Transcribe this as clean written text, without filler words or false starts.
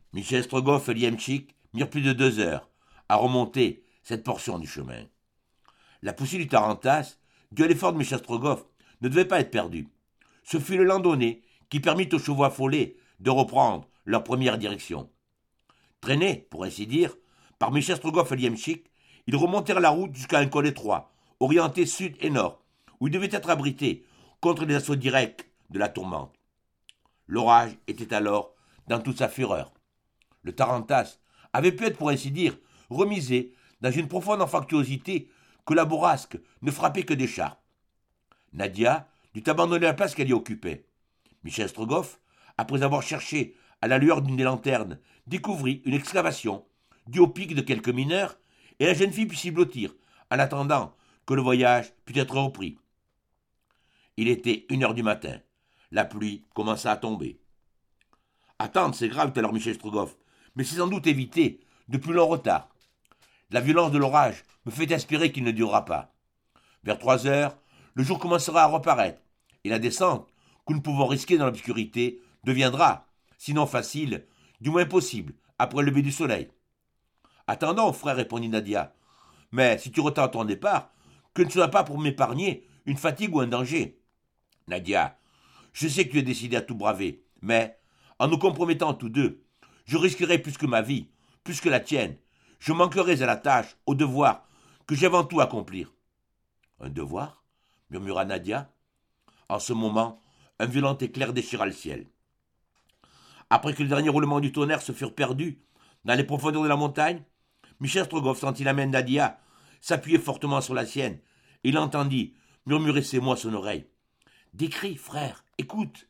Michel Strogoff et Liemchik mirent plus de 2 heures à remonter cette portion du chemin. La poussée du Tarantas, due à l'effort de Michel Strogoff, ne devait pas être perdue. Ce fut le landonné qui permit aux chevaux affolés de reprendre leur première direction. Traînés, pour ainsi dire, par Michel Strogoff et Liemchik, ils remontèrent la route jusqu'à un col étroit, orienté sud et nord, où ils devaient être abrités contre les assauts directs de la tourmente. L'orage était alors dans toute sa fureur. Le Tarantas avait pu être, pour ainsi dire, remisé dans une profonde anfractuosité que la bourrasque ne frappait que d'écharpe. Nadia dut abandonner la place qu'elle y occupait. Michel Strogoff, après avoir cherché à la lueur d'une des lanternes, découvrit une excavation due au pic de quelques mineurs, et la jeune fille put s'y blottir, en attendant que le voyage pût être repris. Il était 1 heure du matin. La pluie commença à tomber. Attendre, c'est grave, tout à l'heure Michel Strogoff, mais c'est sans doute éviter de plus longs retards. La violence de l'orage me fait espérer qu'il ne durera pas. Vers 3 heures, le jour commencera à reparaître, et la descente, que nous pouvons risquer dans l'obscurité, deviendra, sinon facile, du moins possible, après le lever du soleil. Attendons, frère, répondit Nadia. Mais si tu retardes ton départ, que ne soit pas pour m'épargner une fatigue ou un danger. Nadia, je sais que tu es décidé à tout braver, mais, en nous compromettant tous deux, je risquerai plus que ma vie, plus que la tienne. Je manquerai à la tâche, au devoir, que j'ai avant tout à accomplir. Un devoir murmura Nadia. En ce moment, un violent éclair déchira le ciel. Après que le dernier roulement du tonnerre se furent perdus dans les profondeurs de la montagne, Michel Strogoff sentit la main de Nadia s'appuyer fortement sur la sienne, et il entendit murmurer ces mots à son oreille. Des cris, frère, écoute.